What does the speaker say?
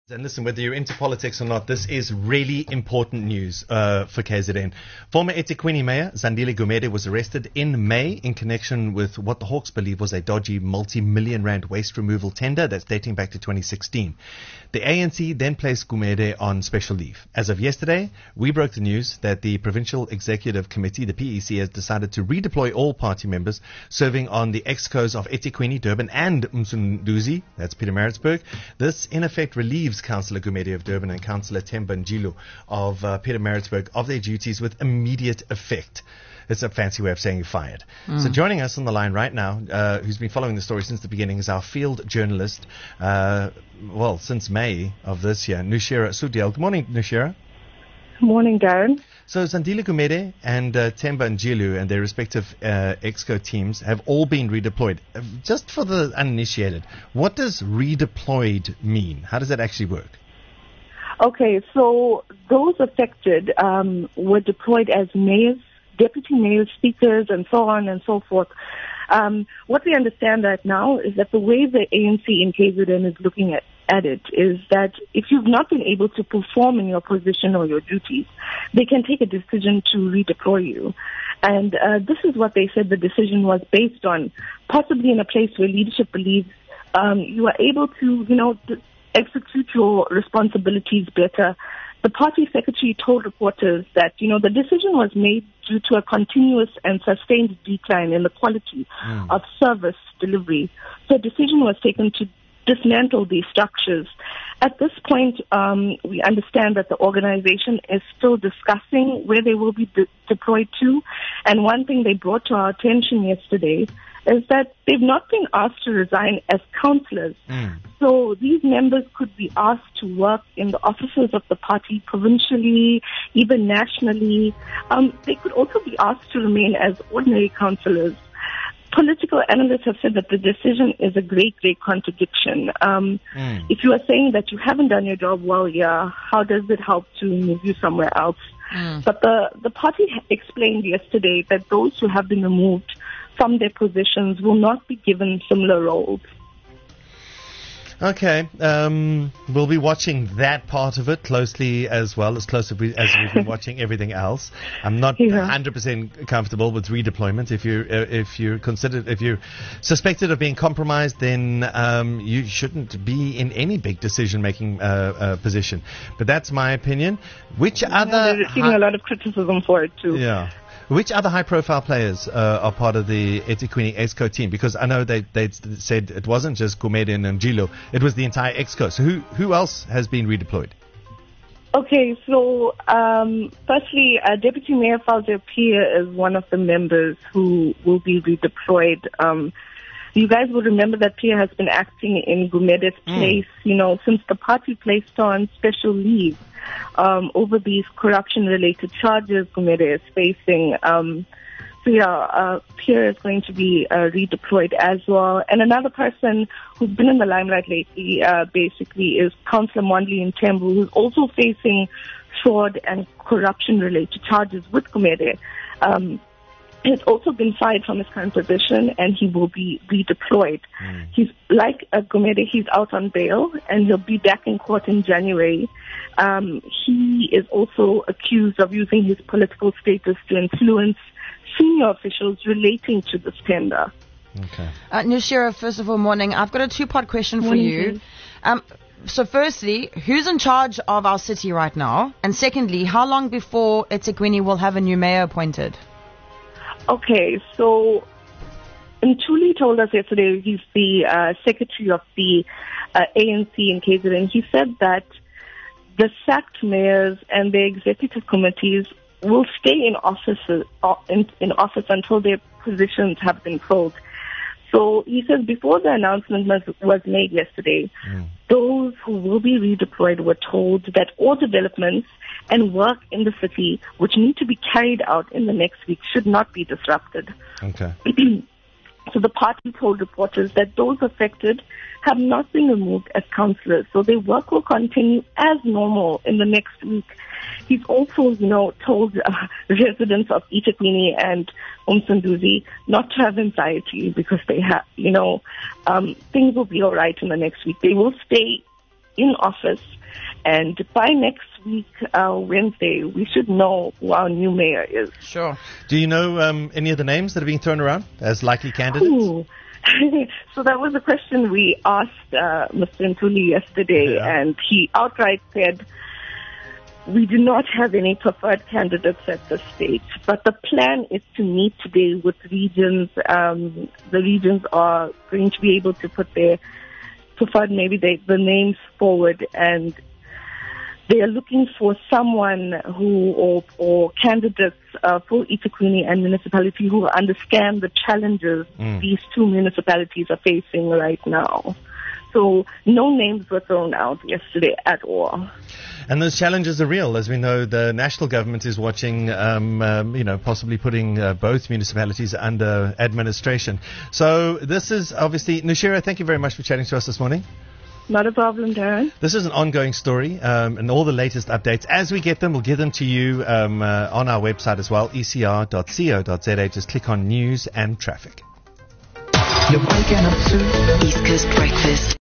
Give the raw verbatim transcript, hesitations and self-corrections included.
And listen, whether you're into politics or not, this is really important news uh, for K Z N. Former eThekwini Mayor Zandile Gumede was arrested in May in connection with what the Hawks believe was a dodgy multi-million rand waste removal tender that's dating back to twenty sixteen. The A N C then placed Gumede on special leave. As of yesterday, we broke the news that the Provincial Executive Committee, the P E C, has decided to redeploy all party members serving on the excos of eThekwini, Durban and Msunduzi, that's Pietermaritzburg. This in effect relieves Councillor Gumede of Durban and Councillor Themba Njilu of uh, Pietermaritzburg of their duties with immediate effect. It's a fancy way of saying you're fired. Mm. So joining us on the line right now, uh, who's been following the story since the beginning, is our field journalist, uh, well, since May of this year, Nushira Sudiel. Good morning, Nushira. Morning, Darren. So Zandile Gumede and uh, Themba Njilu and their respective uh, EXCO teams have all been redeployed. Uh, just for the uninitiated, what does redeployed mean? How does that actually work? Okay, so those affected um, were deployed as mayors, deputy mayors, speakers, and so on and so forth. Um, what we understand right now is that the way the A N C in K Z N is looking at, at it is that if you've not been able to perform in your position or your duties, they can take a decision to redeploy you. And uh, this is what they said the decision was based on, possibly in a place where leadership believes um, you are able to, you know, d- execute your responsibilities better. The party secretary told reporters that, you know, the decision was made due to a continuous and sustained decline in the quality mm. of service delivery. So a decision was taken to dismantle these structures. At this point, um, we understand that the organization is still discussing where they will be de- deployed to. And one thing they brought to our attention yesterday is that they've not been asked to resign as councillors. Mm. So these members could be asked to work in the offices of the party provincially, even nationally. Um, they could also be asked to remain as ordinary councillors. Political analysts have said that the decision is a great, great contradiction. Um, mm. If you are saying that you haven't done your job well, yeah, how does it help to move you somewhere else? Mm. But the, the party explained yesterday that those who have been removed from their positions will not be given similar roles. Okay, um, we'll be watching that part of it closely as well, as close as, we, as we've been watching everything else. I'm not yeah. one hundred percent comfortable with redeployment. If you're uh, if you're considered if you're suspected of being compromised, then um, you shouldn't be in any big decision-making uh, uh, position. But that's my opinion. Which yeah, other? They're receiving hi- a lot of criticism for it too. Yeah. Which other high-profile players uh, are part of the eThekwini EXCO team? Because I know they they said it wasn't just Gumede and Njilu, it was the entire EXCO. So who who else has been redeployed? Okay, so um, firstly, uh, Deputy Mayor Fawzia Pier is one of the members who will be redeployed. Um, you guys will remember that Pier has been acting in Gumede's mm. place, you know, since the party placed her on special leave um, over these corruption-related charges Gumede is facing. Um, so yeah, uh, Pier is going to be uh, redeployed as well. And another person who's been in the limelight lately, uh, basically, is Councillor Mondli Ntembu, who's also facing fraud and corruption-related charges with Gumede. Um, He's also been fired from his current position, and he will be redeployed. Mm. He's like uh, Gumede, he's out on bail, and he'll be back in court in January. Um, he is also accused of using his political status to influence senior officials relating to this tender. Okay. Uh, Nushira, first of all, morning. I've got a two-part question for morning, you. Um, so firstly, who's in charge of our city right now? And secondly, how long before eThekwini will have a new mayor appointed? Okay, so Ntuli told us yesterday, he's the uh, secretary of the uh, A N C in K Z N. He said that the sacked mayors and their executive committees will stay in office, uh, in, in office until their positions have been filled. So he says before the announcement was, was made yesterday, mm. those who will be redeployed were told that all developments and work in the city, which need to be carried out in the next week, should not be disrupted. Okay. So the party told reporters that those affected have not been removed as councillors, so their work will continue as normal in the next week. He's also, you know, told uh, residents of eThekwini and Umsunduzi not to have anxiety because they have, you know, um, things will be all right in the next week. They will stay in office. And by next week, uh, Wednesday, we should know who our new mayor is. Sure. Do you know um, any of the names that are being thrown around as likely candidates? Ooh. So that was a question we asked uh, Mister Ntuli yesterday, Yeah. and he outright said, we do not have any preferred candidates at this stage, but the plan is to meet today with regions. Um, the regions are going to be able to put their preferred, maybe they, the names forward, and they are looking for someone who, or, or candidates uh, for eThekwini and municipality who understand the challenges Mm. these two municipalities are facing right now. So no names were thrown out yesterday at all. And those challenges are real. As we know, the national government is watching, um, um, you know, possibly putting uh, both municipalities under administration. So this is obviously, Nushira, thank you very much for chatting to us this morning. Not a problem, Darren. This is an ongoing story, um, and all the latest updates, as we get them, we'll give them to you um, uh, on our website as well, e c r dot co dot z a. Just click on news and traffic. You're waking up to East Coast Breakfast.